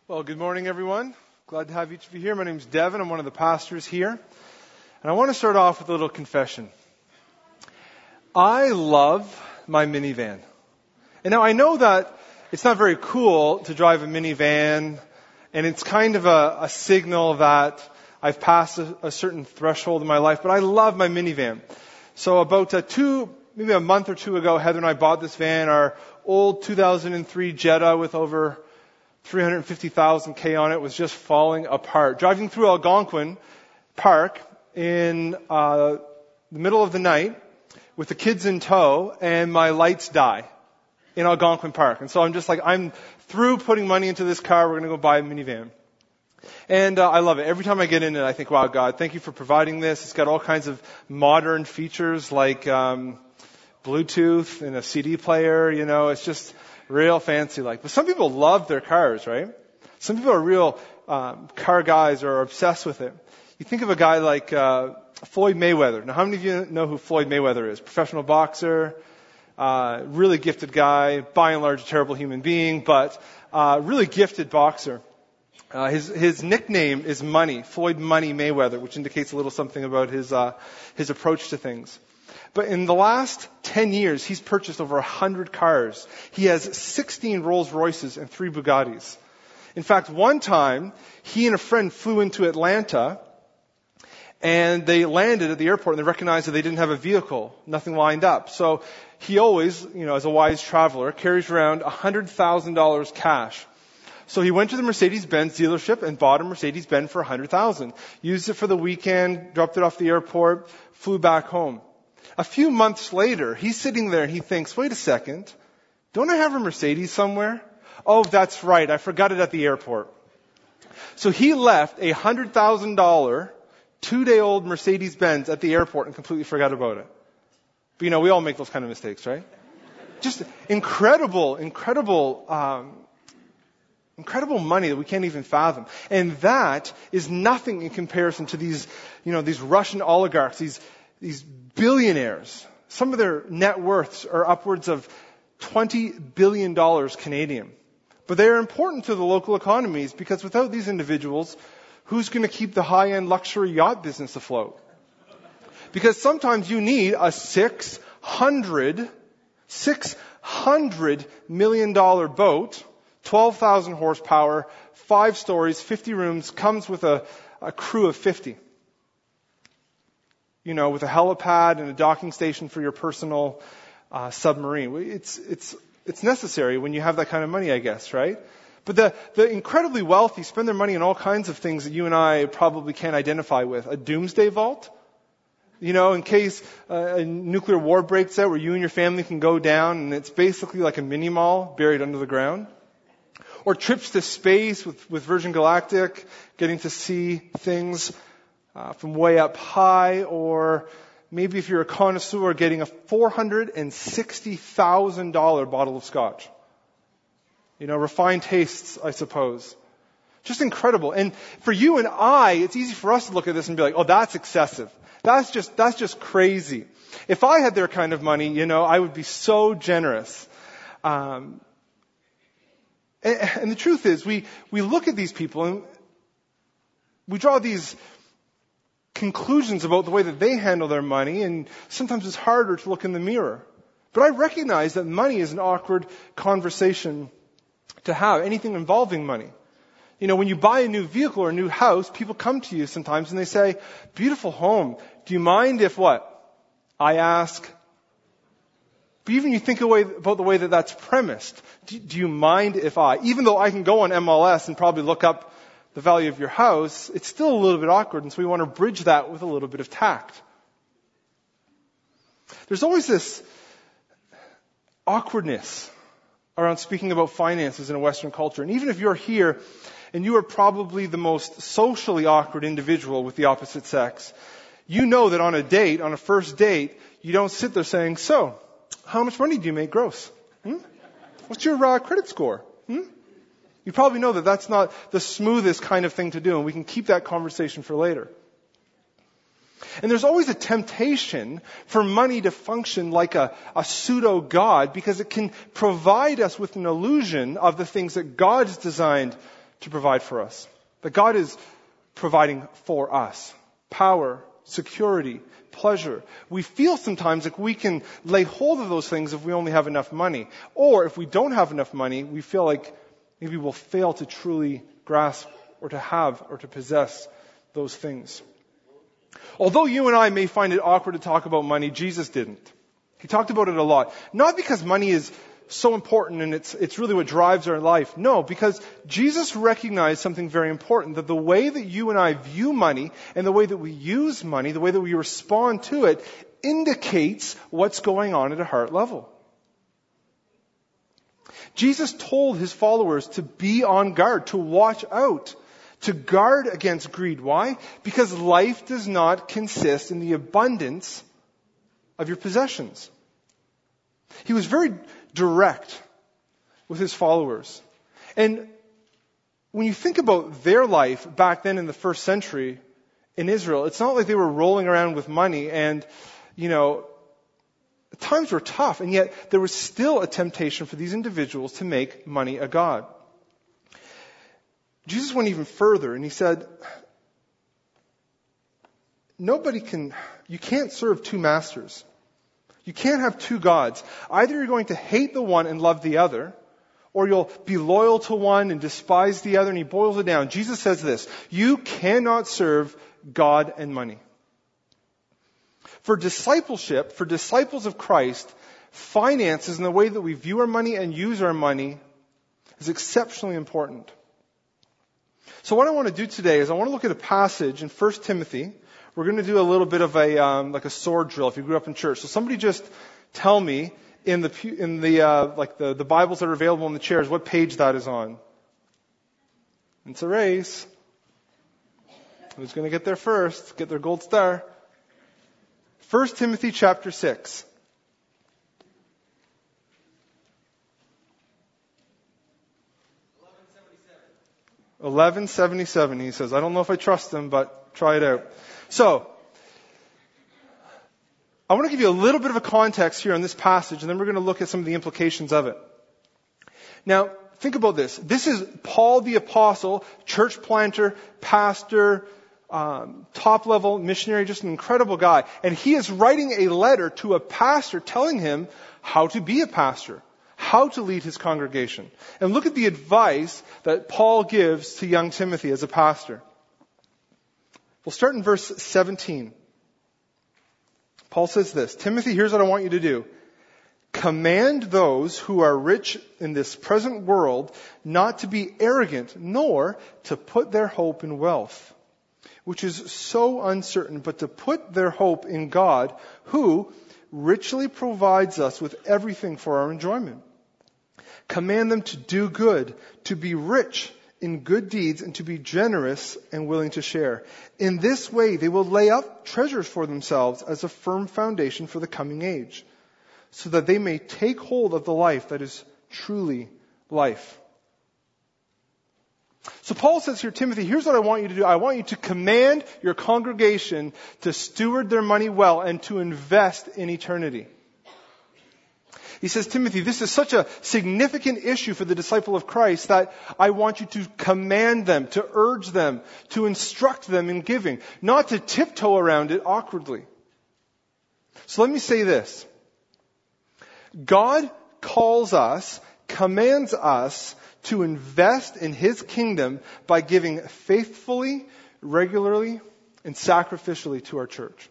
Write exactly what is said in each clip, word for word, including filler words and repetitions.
Well, good morning, everyone. Glad to have each of you here. My name's Devin. I'm one of the pastors here. And I want to start off with a little confession. I love my minivan. And now I know that it's not very cool to drive a minivan, and it's kind of a, a signal that I've passed a, a certain threshold in my life, but I love my minivan. So about uh, two, maybe a month or two ago, Heather and I bought this van, our old two thousand three Jetta with over three hundred fifty thousand K on it was just falling apart. Driving through Algonquin Park in uh, the middle of the night with the kids in tow, and my lights die in Algonquin Park. And so I'm just like, I'm through putting money into this car. We're going to go buy a minivan. And uh, I love it. Every time I get in it, I think, wow, God, thank you for providing this. It's got all kinds of modern features like um, Bluetooth and a C D player. You know, it's just real fancy like. But some people love their cars, right? Some people are real um, car guys or are obsessed with it. You think of a guy like uh, Floyd Mayweather. Now, how many of you know who Floyd Mayweather is? Professional boxer, uh, really gifted guy, by and large a terrible human being, but uh, really gifted boxer. Uh, his his nickname is Money, Floyd Money Mayweather, which indicates a little something about his uh, his approach to things. But in the last ten years, he's purchased over one hundred cars. He has sixteen Rolls Royces and three Bugattis. In fact, one time, he and a friend flew into Atlanta, and they landed at the airport, and they recognized that they didn't have a vehicle, nothing lined up. So he always, you know, as a wise traveler, carries around one hundred thousand dollars cash. So he went to the Mercedes-Benz dealership and bought a Mercedes-Benz for one hundred thousand dollars. Used it for the weekend, dropped it off the airport, flew back home. A few months later, he's sitting there and he thinks, wait a second, don't I have a Mercedes somewhere? Oh, that's right, I forgot it at the airport. So he left a one hundred thousand dollars two-day-old Mercedes-Benz at the airport and completely forgot about it. But you know, we all make those kind of mistakes, right? Just incredible, incredible, um, incredible money that we can't even fathom. And that is nothing in comparison to these, you know, these Russian oligarchs, these These billionaires. Some of their net worths are upwards of twenty billion dollars Canadian. But they are important to the local economies because without these individuals, who's going to keep the high-end luxury yacht business afloat? Because sometimes you need a six hundred, six hundred million dollars boat, twelve thousand horsepower, five stories, fifty rooms, comes with a, a crew of fifty. You know, with a helipad and a docking station for your personal uh, submarine. It's it's it's necessary when you have that kind of money, I guess, right? But the the incredibly wealthy spend their money on all kinds of things that you and I probably can't identify with. A doomsday vault, you know, in case uh, a nuclear war breaks out, where you and your family can go down, and it's basically like a mini mall buried under the ground. Or trips to space with with Virgin Galactic, getting to see things Uh, from way up high, or maybe if you're a connoisseur, getting a four hundred sixty thousand dollars bottle of scotch. You know, refined tastes, I suppose. Just incredible. And for you and I, it's easy for us to look at this and be like, oh, that's excessive. That's just, that's just crazy. If I had their kind of money, you know, I would be so generous. Um, and, and the truth is, we, we look at these people and we draw these conclusions about the way that they handle their money, and sometimes it's harder to look in the mirror. But I recognize that money is an awkward conversation to have, anything involving money. You know, when you buy a new vehicle or a new house, people come to you sometimes and they say, beautiful home, do you mind if what? I ask. But even you think away about the way that that's premised. Do, do you mind if I? Even though I can go on M L S and probably look up the value of your house, it's still a little bit awkward, and so we want to bridge that with a little bit of tact. There's always this awkwardness around speaking about finances in a Western culture. And even if you're here and you are probably the most socially awkward individual with the opposite sex, you know that on a date, on a first date, you don't sit there saying, so, how much money do you make gross? Hmm? What's your uh, credit score? Hmm? You probably know that that's not the smoothest kind of thing to do, and we can keep that conversation for later. And there's always a temptation for money to function like a, a pseudo-God, because it can provide us with an illusion of the things that God's designed to provide for us. That God is providing for us. Power, security, pleasure. We feel sometimes like we can lay hold of those things if we only have enough money. Or if we don't have enough money, we feel like maybe we'll fail to truly grasp or to have or to possess those things. Although you and I may find it awkward to talk about money, Jesus didn't. He talked about it a lot. Not because money is so important and it's it's really what drives our life. No, because Jesus recognized something very important, that the way that you and I view money and the way that we use money, the way that we respond to it, indicates what's going on at a heart level. Jesus told his followers to be on guard, to watch out, to guard against greed. Why? Because life does not consist in the abundance of your possessions. He was very direct with his followers. And when you think about their life back then in the first century in Israel, it's not like they were rolling around with money and, you know, times were tough, and yet there was still a temptation for these individuals to make money a god. Jesus went even further and he said, nobody can, you can't serve two masters. You can't have two gods. Either you're going to hate the one and love the other, or you'll be loyal to one and despise the other. And he boils it down. Jesus says this: you cannot serve God and money. For discipleship, for disciples of Christ, finances and the way that we view our money and use our money is exceptionally important. So what I want to do today is I want to look at a passage in First Timothy. We're going to do a little bit of a um, like a sword drill if you grew up in church. So somebody just tell me in the in the uh, like the, the Bibles that are available in the chairs what page that is on. It's a race. Who's going to get there first? Get their gold star. First Timothy chapter six. eleven seventy-seven, he says. I don't know if I trust him, but try it out. So, I want to give you a little bit of a context here on this passage, and then we're going to look at some of the implications of it. Now, think about this. This is Paul the Apostle, church planter, pastor, um, top-level missionary, just an incredible guy. And he is writing a letter to a pastor telling him how to be a pastor, how to lead his congregation. And look at the advice that Paul gives to young Timothy as a pastor. We'll start in verse seventeen. Paul says this: Timothy, here's what I want you to do. Command those who are rich in this present world not to be arrogant, nor to put their hope in wealth, which is so uncertain, but to put their hope in God, who richly provides us with everything for our enjoyment. Command them to do good, to be rich in good deeds, and to be generous and willing to share. In this way, they will lay up treasures for themselves as a firm foundation for the coming age, so that they may take hold of the life that is truly life. So Paul says here, Timothy, here's what I want you to do. I want you to command your congregation to steward their money well and to invest in eternity. He says, Timothy, this is such a significant issue for the disciple of Christ that I want you to command them, to urge them, to instruct them in giving, not to tiptoe around it awkwardly. So let me say this. God calls us, commands us to invest in His kingdom by giving faithfully, regularly, and sacrificially to our church.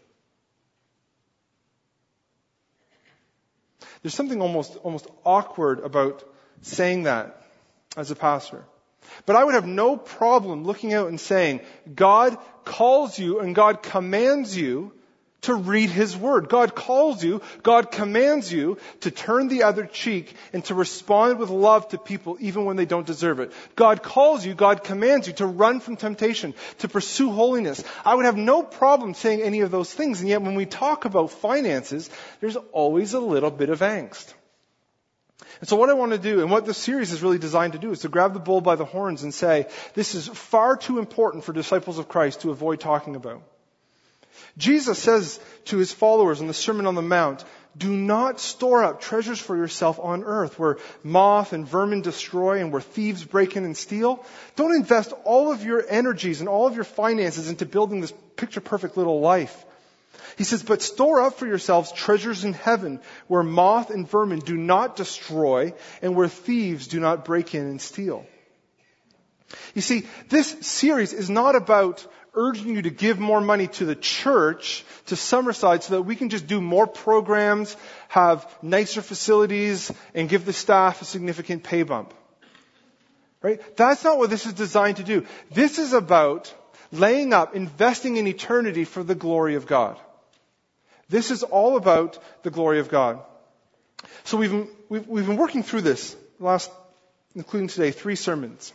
There's something almost almost awkward about saying that as a pastor. But I would have no problem looking out and saying, God calls you and God commands you to read His Word. God calls you, God commands you to turn the other cheek and to respond with love to people even when they don't deserve it. God calls you, God commands you to run from temptation, to pursue holiness. I would have no problem saying any of those things, and yet when we talk about finances, there's always a little bit of angst. And so what I want to do, and what this series is really designed to do, is to grab the bull by the horns and say, this is far too important for disciples of Christ to avoid talking about. Jesus says to His followers in the Sermon on the Mount, do not store up treasures for yourself on earth where moth and vermin destroy and where thieves break in and steal. Don't invest all of your energies and all of your finances into building this picture-perfect little life. He says, but store up for yourselves treasures in heaven where moth and vermin do not destroy and where thieves do not break in and steal. You see, this series is not about urging you to give more money to the church, to Summerside, so that we can just do more programs, have nicer facilities, and give the staff a significant pay bump. Right? That's not what this is designed to do. This is about laying up, investing in eternity for the glory of God. This is all about the glory of God. So we've been, we've, we've been working through this last, including today, three sermons.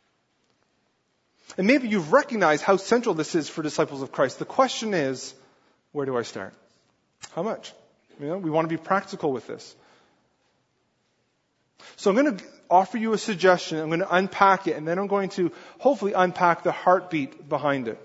And maybe you've recognized how central this is for disciples of Christ. The question is, where do I start? How much? You know, we want to be practical with this. So I'm going to offer you a suggestion. I'm going to unpack it, and then I'm going to hopefully unpack the heartbeat behind it.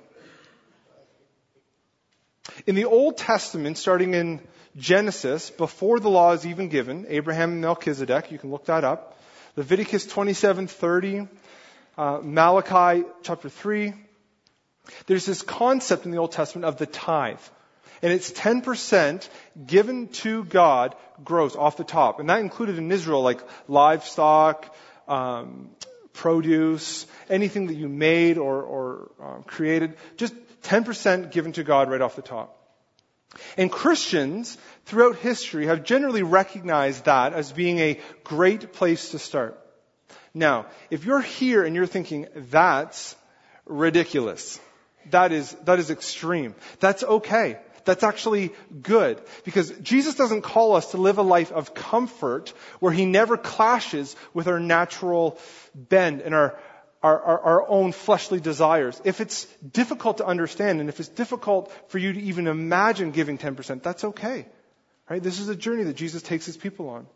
In the Old Testament, starting in Genesis, before the law is even given, Abraham and Melchizedek, you can look that up. Leviticus twenty-seven thirty. Uh, Malachi chapter three. There's this concept in the Old Testament of the tithe. And it's ten percent given to God gross off the top. And that included in Israel like livestock, um, produce, anything that you made or, or um, created. Just ten percent given to God right off the top. And Christians throughout history have generally recognized that as being a great place to start. Now, if you're here and you're thinking, that's ridiculous, that is, that is extreme, that's okay. That's actually good. Because Jesus doesn't call us to live a life of comfort where He never clashes with our natural bend and our, our, our, our own fleshly desires. If it's difficult to understand and if it's difficult for you to even imagine giving ten percent, that's okay. Right? This is a journey that Jesus takes His people on.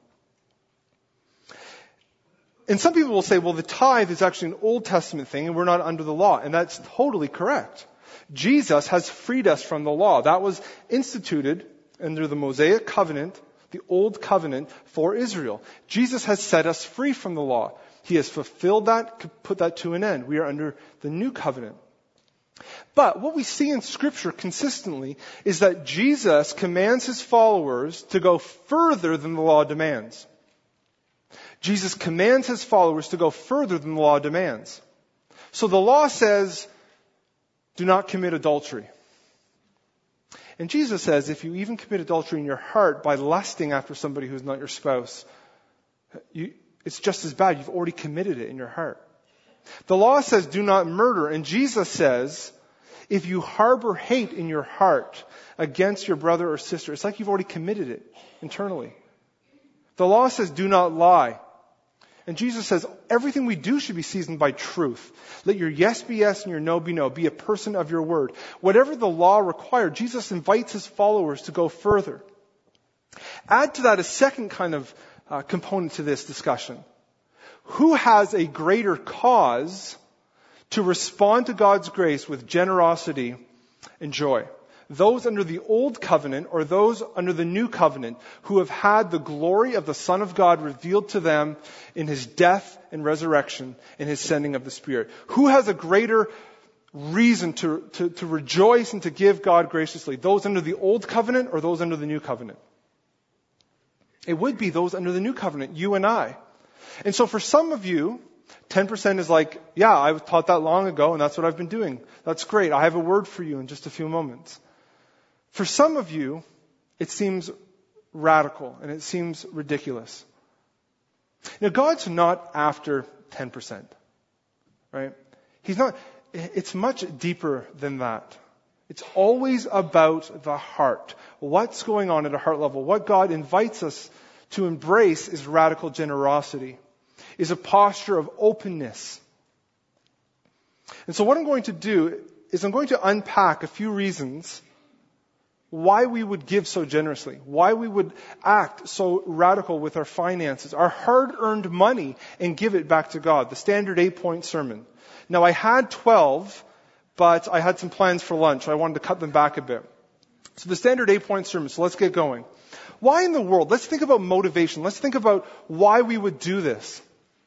And some people will say, well, the tithe is actually an Old Testament thing and we're not under the law. And that's totally correct. Jesus has freed us from the law. That was instituted under the Mosaic covenant, the Old Covenant for Israel. Jesus has set us free from the law. He has fulfilled that, put that to an end. We are under the New Covenant. But what we see in Scripture consistently is that Jesus commands His followers to go further than the law demands. Jesus commands His followers to go further than the law demands. So the law says, do not commit adultery. And Jesus says, if you even commit adultery in your heart by lusting after somebody who's not your spouse, you, it's just as bad. You've already committed it in your heart. The law says, do not murder. And Jesus says, if you harbor hate in your heart against your brother or sister, it's like you've already committed it internally. The law says, do not lie. And Jesus says, everything we do should be seasoned by truth. Let your yes be yes and your no be no. Be a person of your word. Whatever the law required, Jesus invites His followers to go further. Add to that a second kind of uh, component to this discussion. Who has a greater cause to respond to God's grace with generosity and joy? Those under the Old Covenant or those under the New Covenant who have had the glory of the Son of God revealed to them in His death and resurrection and His sending of the Spirit? Who has a greater reason to, to, to rejoice and to give God graciously? Those under the Old Covenant or those under the New Covenant? It would be those under the New Covenant, you and I. And so for some of you, ten percent is like, yeah, I was taught that long ago and that's what I've been doing. That's great. I have a word for you in just a few moments. For some of you, it seems radical and it seems ridiculous. Now, God's not after ten percent, right? He's not, it's much deeper than that. It's always about the heart. What's going on at a heart level? What God invites us to embrace is radical generosity, is a posture of openness. And so what I'm going to do is I'm going to unpack a few reasons why we would give so generously, why we would act so radical with our finances, our hard-earned money, and give it back to God. The standard eight-point sermon. Now, I had twelve, but I had some plans for lunch. I wanted to cut them back a bit. So the standard eight-point sermon, so let's get going. Why in the world? Let's think about motivation. Let's think about why we would do this.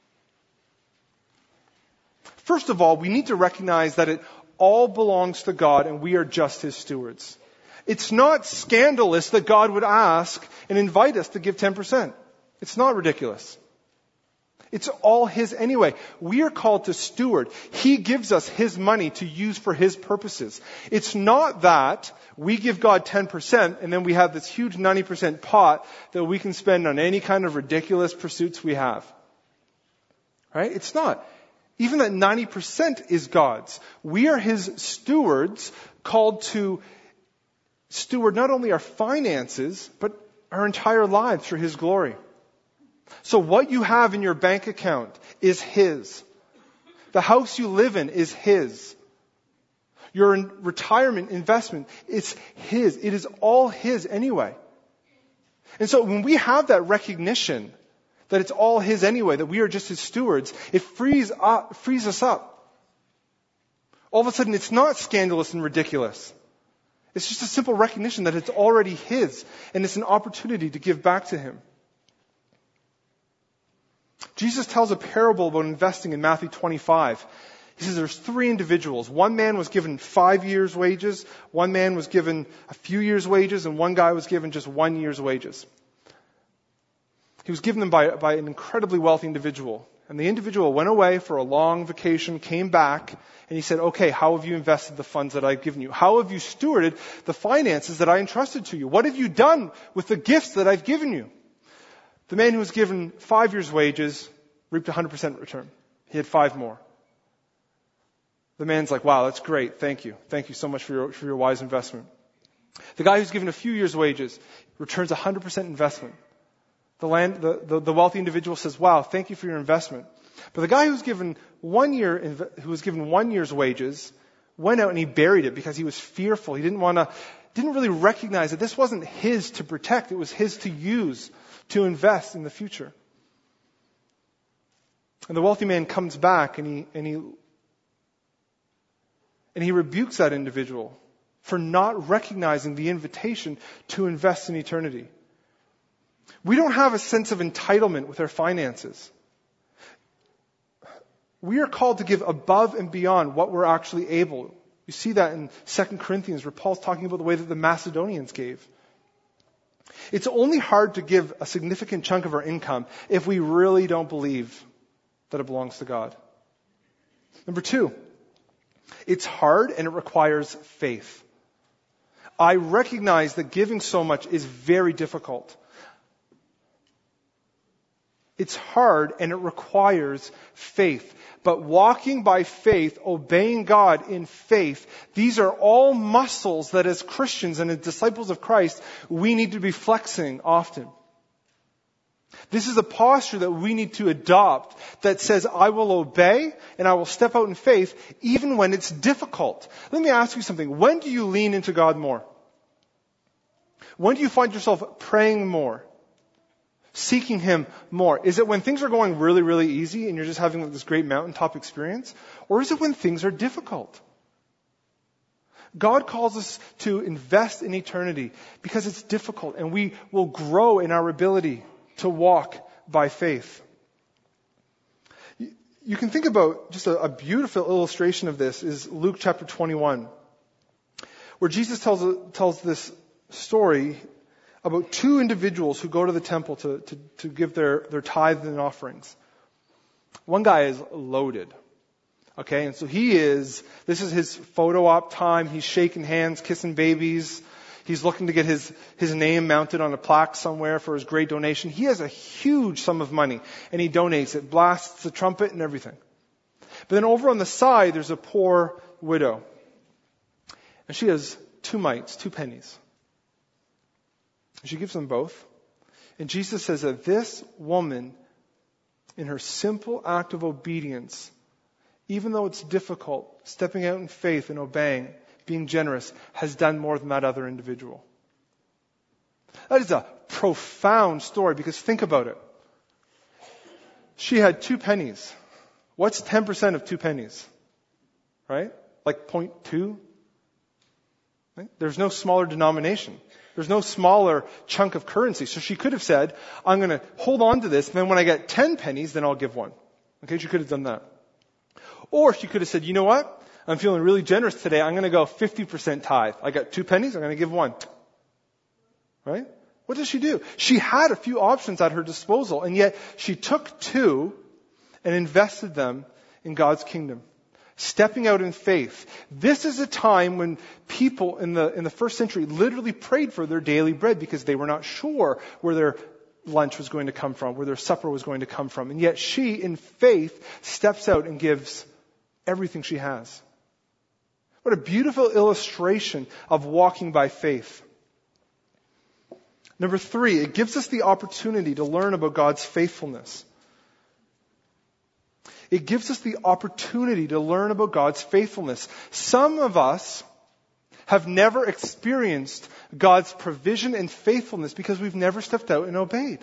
First of all, we need to recognize that it all belongs to God and we are just His stewards. It's not scandalous that God would ask and invite us to give ten percent. It's not ridiculous. It's all His anyway. We are called to steward. He gives us His money to use for His purposes. It's not that we give God ten percent and then we have this huge ninety percent pot that we can spend on any kind of ridiculous pursuits we have. Right? It's not. Even that ninety percent is God's. We are His stewards, called to steward not only our finances, but our entire lives for His glory. So what you have in your bank account is His. The house you live in is His. Your retirement investment, it's His. It is all His anyway. And so when we have that recognition that it's all His anyway, that we are just His stewards, it frees up, frees us up. All of a sudden, it's not scandalous and ridiculous. It's just a simple recognition that it's already His, and it's an opportunity to give back to Him. Jesus tells a parable about investing in Matthew twenty-five. He says there's three individuals. One man was given five years' wages, one man was given a few years' wages, and one guy was given just one year's wages. He was given them by, by an incredibly wealthy individual. And the individual went away for a long vacation, came back, and he said, okay, how have you invested the funds that I've given you? How have you stewarded the finances that I entrusted to you? What have you done with the gifts that I've given you? The man who was given five years' wages reaped one hundred percent return. He had five more. The man's like, wow, that's great. Thank you. Thank you so much for your, for your wise investment. The guy who's given a few years' wages returns one hundred percent investment. The, land, the, the, the wealthy individual says, wow, thank you for your investment. But the guy who's given one year, who was given one year's wages went out and he buried it because he was fearful. He didn't want to, didn't really recognize that this wasn't his to protect. It was his to use, to invest in the future. And the wealthy man comes back and he, and he, and he rebukes that individual for not recognizing the invitation to invest in eternity. We don't have a sense of entitlement with our finances. We are called to give above and beyond what we're actually able. You see that in Second Corinthians where Paul's talking about the way that the Macedonians gave. It's only hard to give a significant chunk of our income if we really don't believe that it belongs to God. Number two, it's hard and it requires faith. I recognize that giving so much is very difficult. It's hard and it requires faith. But walking by faith, obeying God in faith, these are all muscles that as Christians and as disciples of Christ, we need to be flexing often. This is a posture that we need to adopt that says, I will obey and I will step out in faith even when it's difficult. Let me ask you something. When do you lean into God more? When do you find yourself praying more? Seeking Him more? Is it when things are going really, really easy and you're just having this great mountaintop experience? Or is it when things are difficult? God calls us to invest in eternity because it's difficult and we will grow in our ability to walk by faith. You can think about just a, a beautiful illustration of this is Luke chapter twenty-one, where Jesus tells, tells this story about two individuals who go to the temple to, to, to give their, their tithes and offerings. One guy is loaded. Okay, and so he is, this is his photo op time. He's shaking hands, kissing babies. He's looking to get his, his name mounted on a plaque somewhere for his great donation. He has a huge sum of money and he donates it, blasts the trumpet and everything. But then over on the side, there's a poor widow. And she has two mites, two pennies. She gives them both. And Jesus says that this woman, in her simple act of obedience, even though it's difficult, stepping out in faith and obeying, being generous, has done more than that other individual. That is a profound story because think about it. She had two pennies. What's ten percent of two pennies? Right? Like zero point two? Right? There's no smaller denomination. There's no smaller chunk of currency. So she could have said, I'm going to hold on to this, and then when I get ten pennies, then I'll give one. Okay, she could have done that. Or she could have said, you know what? I'm feeling really generous today. I'm going to go fifty percent tithe. I got two pennies. I'm going to give one. Right? What does she do? She had a few options at her disposal, and yet she took two and invested them in God's kingdom. Stepping out in faith. This is a time when people in the in the first century literally prayed for their daily bread because they were not sure where their lunch was going to come from, where their supper was going to come from. And yet she, in faith, steps out and gives everything she has. What a beautiful illustration of walking by faith. Number three, it gives us the opportunity to learn about God's faithfulness. It gives us the opportunity to learn about God's faithfulness. Some of us have never experienced God's provision and faithfulness because we've never stepped out and obeyed.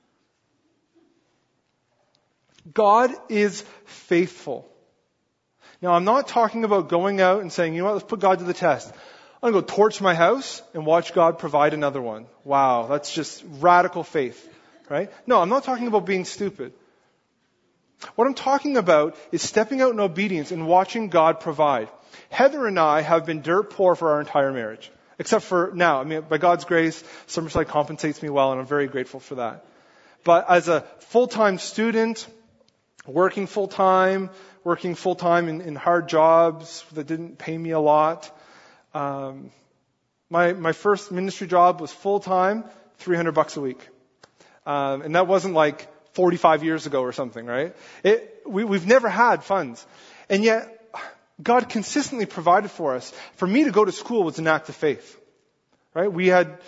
God is faithful. Now, I'm not talking about going out and saying, you know what, let's put God to the test. I'm going to go torch my house and watch God provide another one. Wow, that's just radical faith, right? No, I'm not talking about being stupid. What I'm talking about is stepping out in obedience and watching God provide. Heather and I have been dirt poor for our entire marriage, except for now. I mean, by God's grace, Summerside compensates me well, and I'm very grateful for that. But as a full-time student, working full-time, working full-time in, in hard jobs that didn't pay me a lot, um, my my first ministry job was full-time, three hundred bucks a week, um, and that wasn't like forty-five years ago or something, right? It, we, we've never had funds. And yet, God consistently provided for us. For me to go to school was an act of faith, right? We had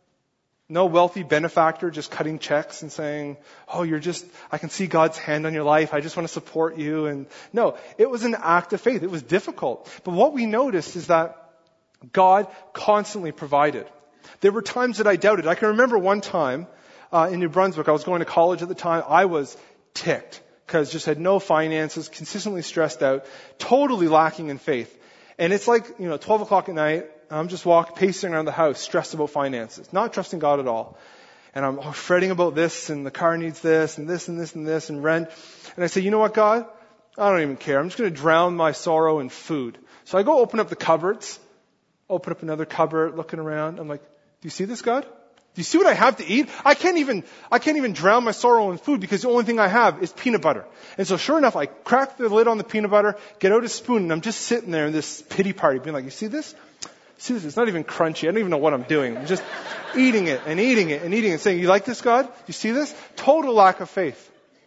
no wealthy benefactor just cutting checks and saying, oh, you're just, I can see God's hand on your life. I just want to support you. And no, it was an act of faith. It was difficult. But what we noticed is that God constantly provided. There were times that I doubted. I can remember one time, Uh, in New Brunswick, I was going to college at the time. I was ticked because just had no finances, consistently stressed out, totally lacking in faith. And it's like, you know, twelve o'clock at night, I'm just walking, pacing around the house, stressed about finances, not trusting God at all. And I'm fretting about this, and the car needs this, and this, and this, and this, and rent. And I say, you know what, God? I don't even care. I'm just going to drown my sorrow in food. So I go open up the cupboards, open up another cupboard, looking around. I'm like, do you see this, God? Do you see what I have to eat? I can't even, I can't even drown my sorrow in food because the only thing I have is peanut butter. And so sure enough, I crack the lid on the peanut butter, get out a spoon, and I'm just sitting there in this pity party being like, you see this? See this? It's not even crunchy. I don't even know what I'm doing. I'm just eating it and eating it and eating it, saying, you like this, God? You see this? Total lack of faith.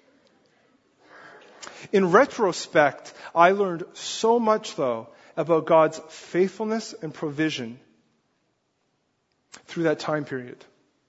In retrospect, I learned so much though about God's faithfulness and provision through that time period.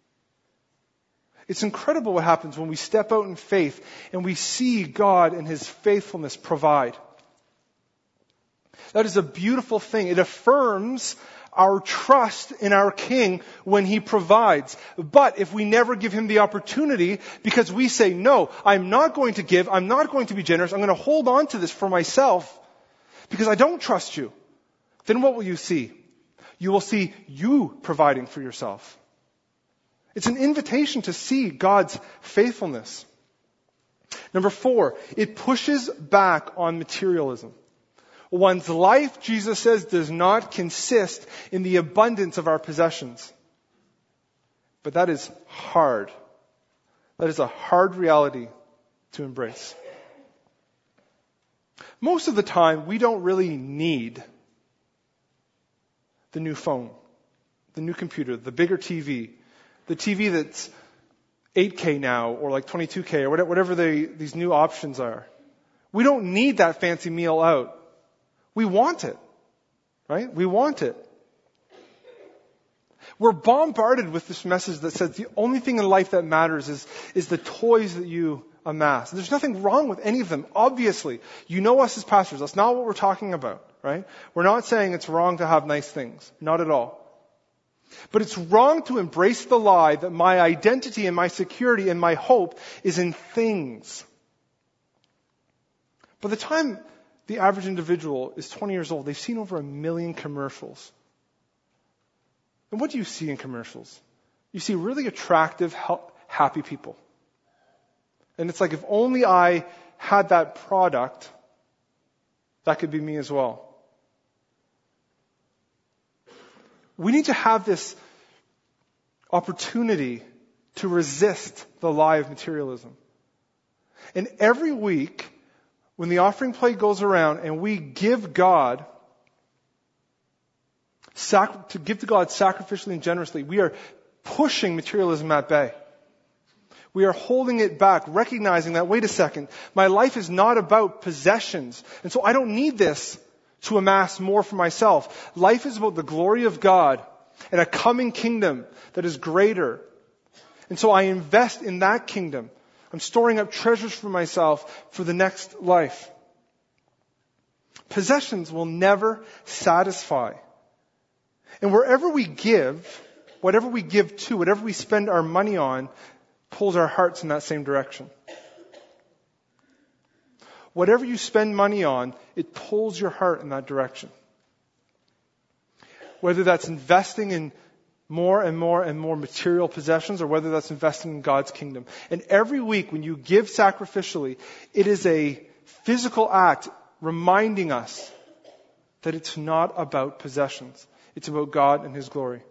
It's incredible what happens when we step out in faith and we see God and His faithfulness provide. That is a beautiful thing. It affirms our trust in our King when He provides. But if we never give Him the opportunity because we say, no, I'm not going to give, I'm not going to be generous, I'm going to hold on to this for myself because I don't trust you, then what will you see? You will see you providing for yourself. It's an invitation to see God's faithfulness. Number four, it pushes back on materialism. One's life, Jesus says, does not consist in the abundance of our possessions. But that is hard. That is a hard reality to embrace. Most of the time, we don't really need the new phone, the new computer, the bigger T V, the T V that's eight K now or like twenty-two K or whatever they, these new options are. We don't need that fancy meal out. We want it, right? We want it. We're bombarded with this message that says the only thing in life that matters is, is the toys that you amass. There's nothing wrong with any of them, obviously. You know us as pastors. That's not what we're talking about, right? We're not saying it's wrong to have nice things. Not at all. But it's wrong to embrace the lie that my identity and my security and my hope is in things. By the time the average individual is twenty years old, they've seen over a million commercials And what do you see in commercials? You see really attractive, happy people. And it's like, if only I had that product, that could be me as well. We need to have this opportunity to resist the lie of materialism. And every week, when the offering plate goes around and we give God, sac- to give to God sacrificially and generously, we are pushing materialism at bay. We are holding it back, recognizing that, wait a second, my life is not about possessions. And so I don't need this to amass more for myself. Life is about the glory of God and a coming kingdom that is greater. And so I invest in that kingdom. I'm storing up treasures for myself for the next life. Possessions will never satisfy. And wherever we give, whatever we give to, whatever we spend our money on, pulls our hearts in that same direction. Whatever you spend money on, it pulls your heart in that direction. Whether that's investing in more and more and more material possessions, or whether that's investing in God's kingdom. And every week when you give sacrificially, it is a physical act reminding us that it's not about possessions. It's about God and His glory.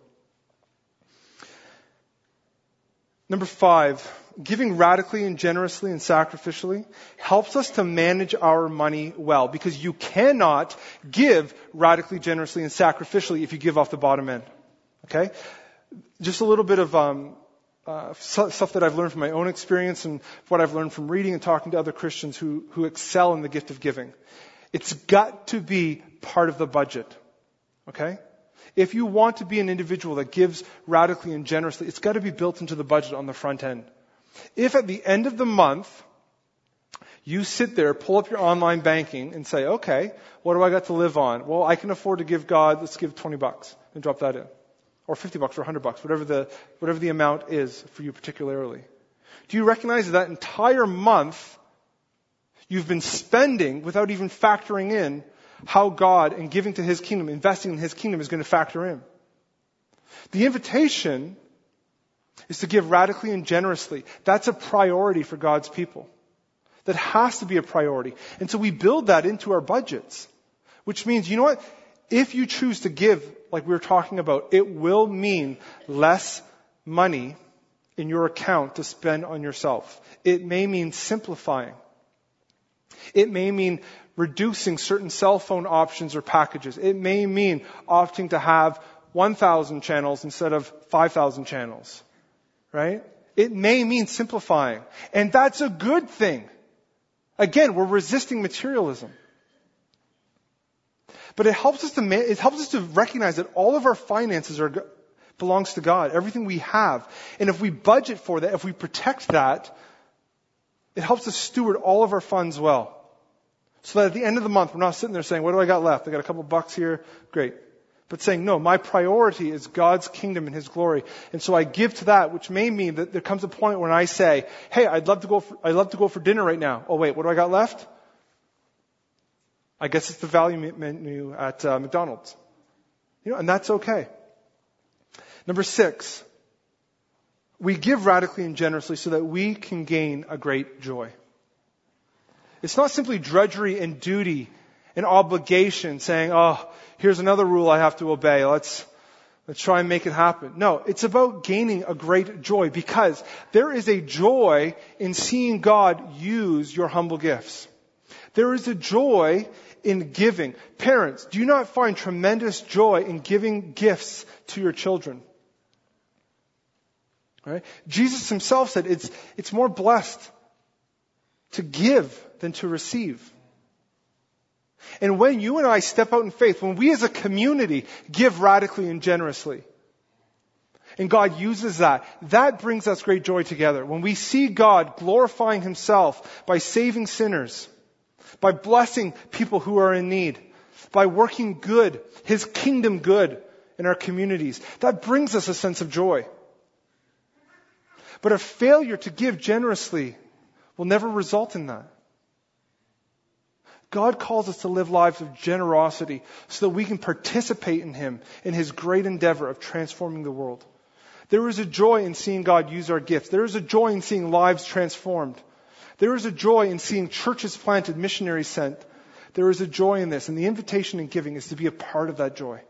Number five, giving radically and generously and sacrificially helps us to manage our money well, because you cannot give radically, generously, and sacrificially if you give off the bottom end. Okay? Just a little bit of um, uh, stuff that I've learned from my own experience and what I've learned from reading and talking to other Christians who, who excel in the gift of giving. It's got to be part of the budget. Okay? If you want to be an individual that gives radically and generously, it's got to be built into the budget on the front end. If at the end of the month, you sit there, pull up your online banking and say, okay, what do I got to live on? Well, I can afford to give God, let's give twenty bucks and drop that in. Or fifty bucks or one hundred bucks, whatever the, whatever the amount is for you particularly. Do you recognize that, that entire month you've been spending without even factoring in how God and giving to His kingdom, investing in His kingdom is going to factor in? The invitation is to give radically and generously. That's a priority for God's people. That has to be a priority. And so we build that into our budgets. Which means, you know what? If you choose to give, like we were talking about, it will mean less money in your account to spend on yourself. It may mean simplifying. It may mean reducing certain cell phone options or packages. It may mean opting to have one thousand channels instead of five thousand channels. Right? It may mean simplifying. And that's a good thing. Again, we're resisting materialism. But it helps us to it helps us to recognize that all of our finances are belongs to God. Everything we have. And if we budget for that, if we protect that, it helps us steward all of our funds well. So that at the end of the month, we're not sitting there saying, what do I got left? I got a couple bucks here. Great. But saying, no, my priority is God's kingdom and His glory. And so I give to that, which may mean that there comes a point when I say, hey, I'd love to go for, I'd love to go for dinner right now. Oh, wait, what do I got left? I guess it's the value menu at uh, McDonald's. You know, and that's okay. Number six, we give radically and generously so that we can gain a great joy. It's not simply drudgery and duty and obligation saying, oh, here's another rule I have to obey. Let's, let's try and make it happen. No, it's about gaining a great joy, because there is a joy in seeing God use your humble gifts. There is a joy in giving. Parents, do you not find tremendous joy in giving gifts to your children? Right? Jesus Himself said it's, it's more blessed to give than to receive. And when you and I step out in faith, when we as a community give radically and generously, and God uses that, that brings us great joy together. When we see God glorifying Himself by saving sinners, by blessing people who are in need, by working good, His kingdom good in our communities, that brings us a sense of joy. But a failure to give generously will never result in that. God calls us to live lives of generosity so that we can participate in Him, in His great endeavor of transforming the world. There is a joy in seeing God use our gifts. There is a joy in seeing lives transformed. There is a joy in seeing churches planted, missionaries sent. There is a joy in this, and the invitation in giving is to be a part of that joy.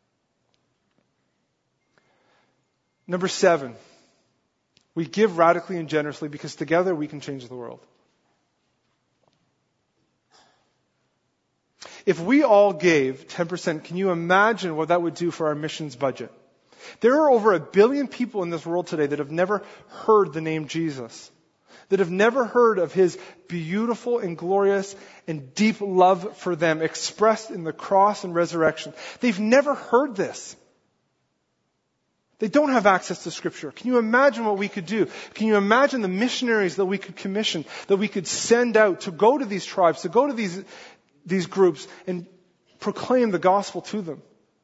Number seven, we give radically and generously because together we can change the world. If we all gave ten percent, can you imagine what that would do for our missions budget? There are over a billion people in this world today that have never heard the name Jesus, that have never heard of His beautiful and glorious and deep love for them expressed in the cross and resurrection. They've never heard this. They don't have access to Scripture. Can you imagine what we could do? Can you imagine the missionaries that we could commission, that we could send out to go to these tribes, to go to these, these groups and proclaim the gospel to them?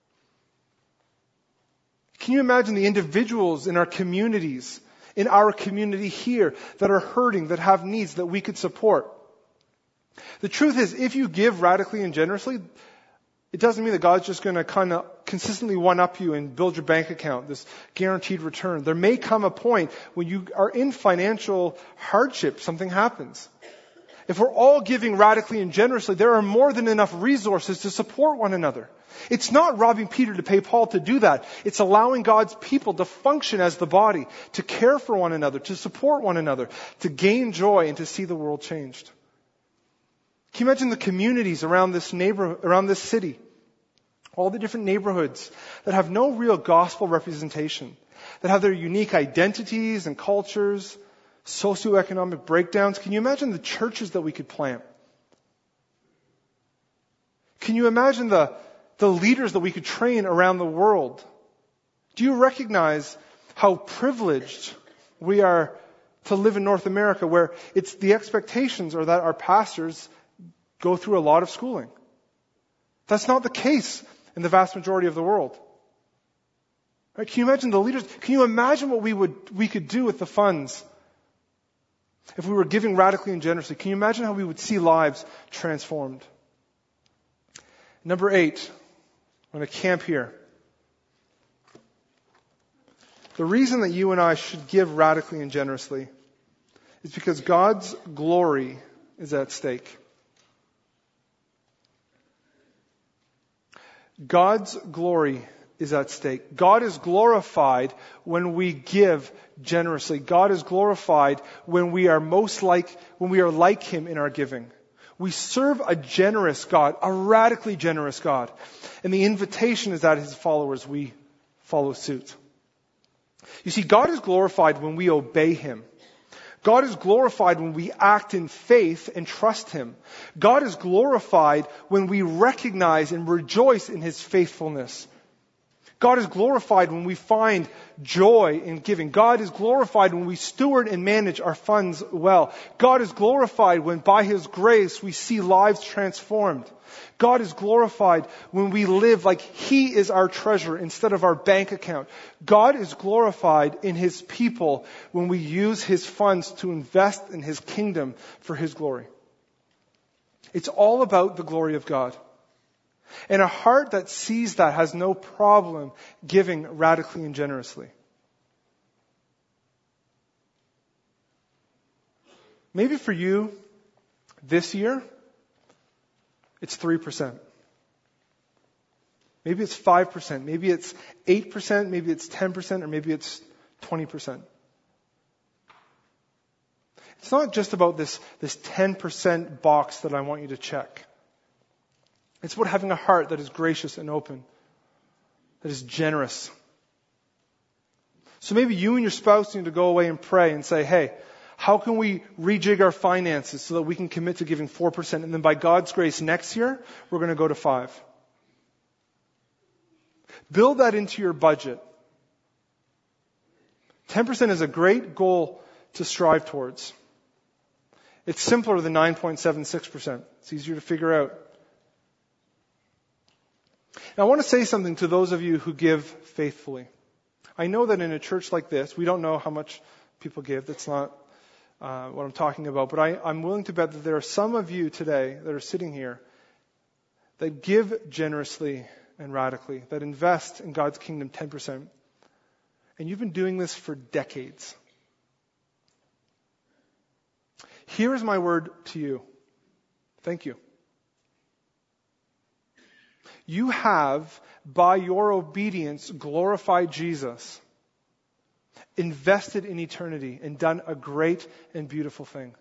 Can you imagine the individuals in our communities, in our community here, that are hurting, that have needs that we could support? The truth is, if you give radically and generously, it doesn't mean that God's just going to kind of consistently one-up you and build your bank account, this guaranteed return. There may come a point when you are in financial hardship, something happens. If we're all giving radically and generously, there are more than enough resources to support one another. It's not robbing Peter to pay Paul to do that. It's allowing God's people to function as the body, to care for one another, to support one another, to gain joy and to see the world changed. Can you imagine the communities around this neighbor, around this city? All the different neighborhoods that have no real gospel representation, that have their unique identities and cultures, socioeconomic breakdowns. Can you imagine the churches that we could plant? Can you imagine the, the leaders that we could train around the world? Do you recognize how privileged we are to live in North America, where it's the expectations are that our pastors go through a lot of schooling? That's not the case in the vast majority of the world. Right? Can you imagine the leaders? Can you imagine what we would we could do with the funds if we were giving radically and generously? Can you imagine how we would see lives transformed? Number eight, I'm going to camp here. The reason that you and I should give radically and generously is because God's glory is at stake. God's glory is at stake. God is glorified when we give generously. God is glorified when we are most like, when we are like Him in our giving. We serve a generous God, a radically generous God. And the invitation is that His followers, we follow suit. You see, God is glorified when we obey Him. God is glorified when we act in faith and trust Him. God is glorified when we recognize and rejoice in His faithfulness. God is glorified when we find joy in giving. God is glorified when we steward and manage our funds well. God is glorified when by His grace we see lives transformed. God is glorified when we live like He is our treasure instead of our bank account. God is glorified in His people when we use His funds to invest in His kingdom for His glory. It's all about the glory of God. And a heart that sees that has no problem giving radically and generously. Maybe for you, this year, it's three percent. Maybe it's five percent. Maybe it's eight percent. Maybe it's ten percent. Or maybe it's twenty percent. It's not just about this, this ten percent box that I want you to check. It's about having a heart that is gracious and open, that is generous. So maybe you and your spouse need to go away and pray and say, hey, how can we rejig our finances so that we can commit to giving four percent, and then by God's grace next year, we're going to go to five. Build that into your budget. ten percent is a great goal to strive towards. It's simpler than nine point seven six percent. It's easier to figure out. Now, I want to say something to those of you who give faithfully. I know that in a church like this, we don't know how much people give. That's not uh, what I'm talking about, but I, I'm willing to bet that there are some of you today that are sitting here that give generously and radically, that invest in God's kingdom ten percent. And you've been doing this for decades. Here is my word to you. Thank you. You have, by your obedience, glorified Jesus, invested in eternity, and done a great and beautiful thing.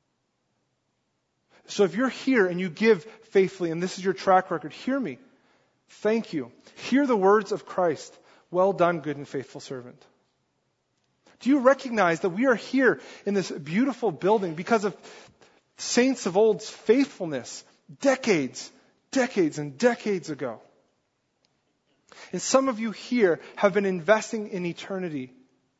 So if you're here and you give faithfully, and this is your track record, hear me. Thank you. Hear the words of Christ. Well done, good and faithful servant. Do you recognize that we are here in this beautiful building because of saints of old's faithfulness decades, decades and decades ago? And some of you here have been investing in eternity.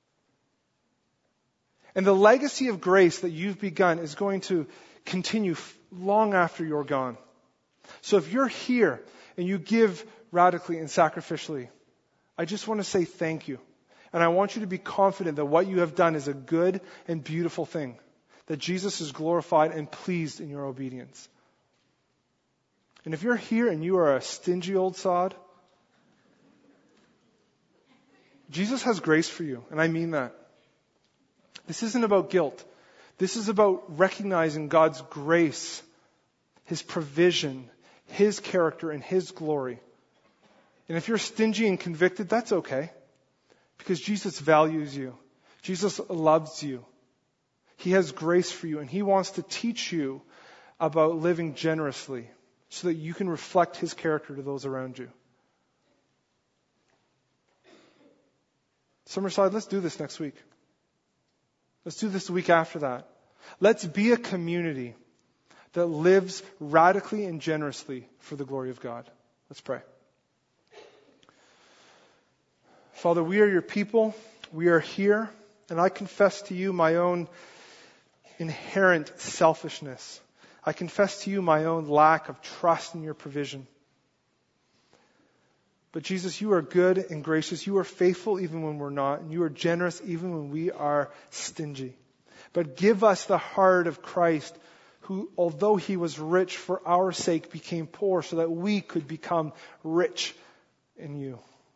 And the legacy of grace that you've begun is going to continue long after you're gone. So if you're here and you give radically and sacrificially, I just want to say thank you. And I want you to be confident that what you have done is a good and beautiful thing, that Jesus is glorified and pleased in your obedience. And if you're here and you are a stingy old sod, Jesus has grace for you, and I mean that. This isn't about guilt. This is about recognizing God's grace, His provision, His character, and His glory. And if you're stingy and convicted, that's okay. Because Jesus values you. Jesus loves you. He has grace for you, and He wants to teach you about living generously so that you can reflect His character to those around you. Summerside, let's do this next week. Let's do this the week after that. Let's be a community that lives radically and generously for the glory of God. Let's pray. Father, we are your people. We are here, and I confess to you my own inherent selfishness. I confess to you my own lack of trust in your provision. But Jesus, you are good and gracious. You are faithful even when we're not, and you are generous even when we are stingy. But give us the heart of Christ, who, although He was rich, for our sake became poor so that we could become rich in you.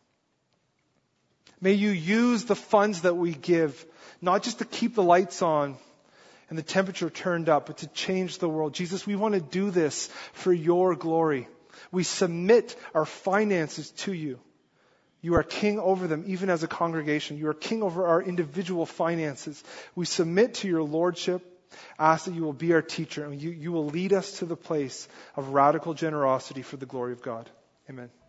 May you use the funds that we give, not just to keep the lights on and the temperature turned up, but to change the world. Jesus, we want to do this for your glory. We submit our finances to you. You are king over them, even as a congregation. You are king over our individual finances. We submit to your lordship, ask that you will be our teacher, and you, you will lead us to the place of radical generosity for the glory of God. Amen.